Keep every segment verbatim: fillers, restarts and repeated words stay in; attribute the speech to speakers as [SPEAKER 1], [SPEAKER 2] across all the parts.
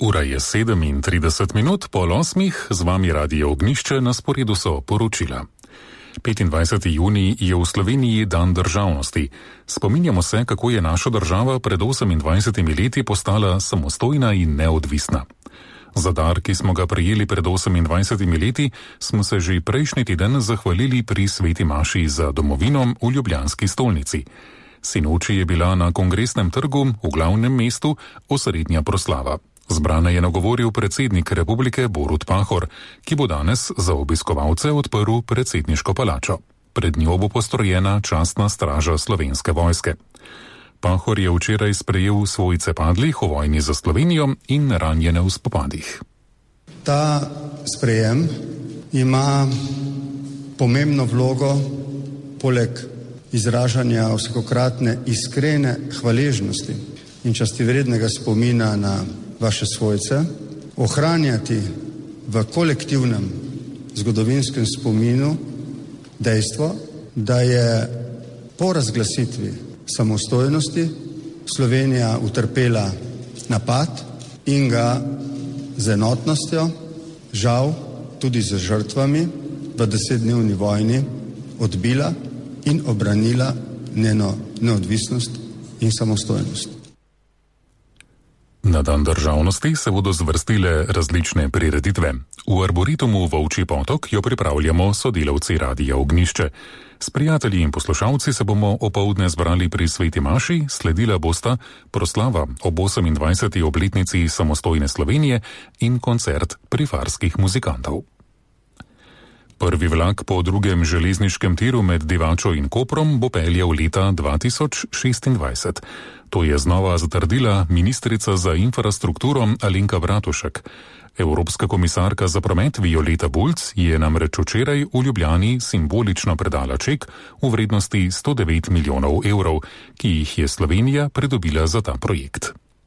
[SPEAKER 1] Ura je sedemintrideset minut, pol osmih, z vami Radio Ognjišče, na sporedu so poročila. petindvajseti junij je v Sloveniji dan državnosti. Spominjamo se, kako je naša država pred osemindvajsetimi leti postala samostojna in neodvisna. Za dar, ki smo ga prejeli pred osemindvajsetimi leti, smo se že prejšnji teden zahvalili pri sveti maši za domovino v ljubljanski stolnici. Sinoči je bila na Kongresnem trgu v glavnem mestu osrednja proslava. Zbrane je nagovoril predsednik republike Borut Pahor, ki bo danes za obiskovalce odprl predsedniško palačo. Pred njo bo postrojena častna straža Slovenske vojske. Pahor je včeraj sprejel svojce padlih v vojni za Slovenijo in ranjene v spopadih.
[SPEAKER 2] Ta sprejem ima pomembno vlogo, poleg izražanja vsakokratne iskrene hvaležnosti in častivrednega spomina na vaše svojce, ohranjati v kolektivnem zgodovinskem spominu dejstvo, da je po razglasitvi samostojnosti Slovenija utrpela napad in ga z enotnostjo, žal tudi z žrtvami, v desetdnevni vojni odbila in obranila njeno neodvisnost in samostojnost.
[SPEAKER 1] Na dan državnosti se bodo zvrstile različne prireditve. V Arboritumu Volčji potok jo pripravljamo sodelavci Radia Ognjišče. S prijatelji in poslušalci se bomo opoldne zbrali pri sveti maši, sledila bosta proslava ob osemindvajseti obletnici samostojne Slovenije in koncert prifarskih muzikantov. Prvi vlak po drugem železniškem tiru med Divačo in Koprom bo peljal leta dva tisoč šestindvajset. To je znova zatrdila ministrica za infrastrukturo Alenka Bratušek. Evropska komisarka za promet Violeta Bulc je namreč včeraj v Ljubljani simbolično predala ček v vrednosti sto devet milijonov evrov, ki jih je Slovenija pridobila za ta projekt.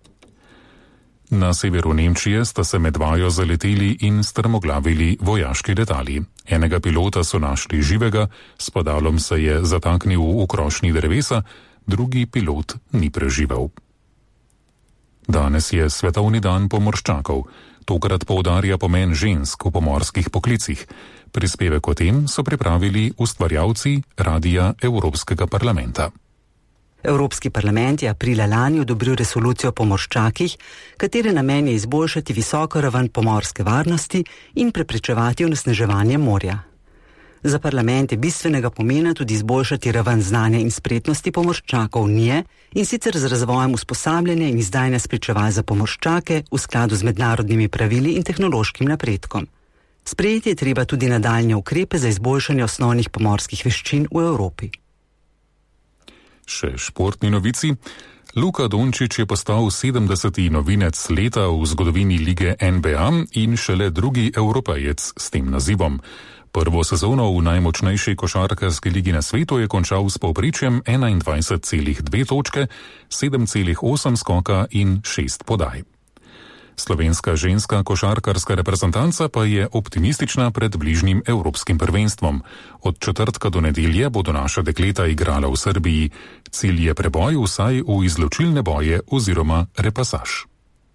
[SPEAKER 1] Na severu Nemčije sta se med vajo zaleteli in strmoglavili vojaški letali. Enega pilota so našli živega, s padalom se je zataknil v krošnji drevesa, drugi pilot ni preživel. Danes je svetovni dan pomorščakov. Tokrat poudarja pomen žensk v pomorskih poklicih. Prispevek o tem so pripravili ustvarjalci Radia Evropskega parlamenta.
[SPEAKER 3] Evropski parlament je aprila lani odobril resolucijo o pomorščakih, katere namen je izboljšati visoko raven pomorske varnosti in preprečevati onesnaževanje morja. Za parlament je bistvenega pomena tudi izboljšati raven znanja in spretnosti pomorščakov Unije, in sicer z razvojem usposabljanja in izdajanja spričeval za pomorščake v skladu z mednarodnimi pravili in tehnološkim napredkom. Sprejeti je treba tudi nadaljnje ukrepe za izboljšanje osnovnih pomorskih veščin v Evropi.
[SPEAKER 1] Še športni novici. Luka Dončić je postal sedemdeseti novinec leta v zgodovini lige N B A in šele drugi Evropejec s tem nazivom. Prvo sezono v najmočnejši košarkarski ligi na svetu je končal s povprečjem enaindvajset celih dve točke, sedem celih osem skoka in šest podaj. Slovenska ženska košarkarska reprezentanca pa je optimistična pred bližnjim evropskim prvenstvom. Od četrtka do nedelje bodo naša dekleta igrala v Srbiji. Cilj je preboj vsaj v izločilne boje oziroma repasaž.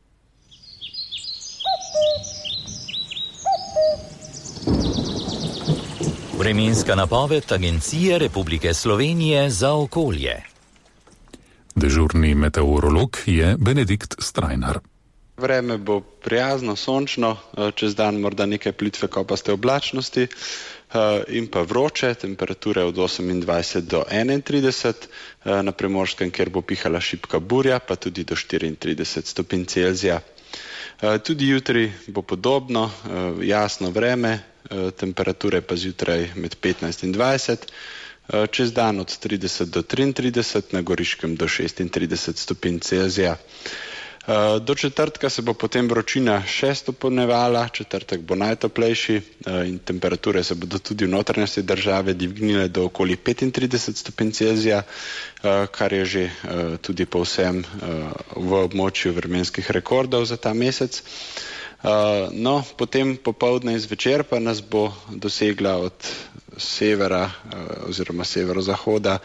[SPEAKER 4] Vremenska napoved Agencije Republike Slovenije za okolje.
[SPEAKER 1] Dežurni meteorolog je Benedikt Strajnar.
[SPEAKER 5] Vreme bo prijazno, sončno, čez dan morda nekaj plitve kopaste oblačnosti in pa vroče, temperature od osemindvajset do enaintrideset, na Primorskem, kjer bo pihala šibka burja, pa tudi do štiriintrideset stopinj Celzija. Tudi jutri bo podobno, jasno vreme, temperature pa zjutraj med petnajst in dvajset, čez dan od trideset do triintrideset, na Goriškem do šestintrideset stopinj Celzija. Do četrtka se bo potem vročina še stopnjevala, četrtek bo najtoplejši in temperature se bodo tudi v notranjosti države dvignile do okoli petintrideset stopinj Celzija, kar je že tudi povsem v območju vremenskih rekordov za ta mesec. No, potem popoldne in zvečer pa nas bo dosegla od severa oziroma severozahoda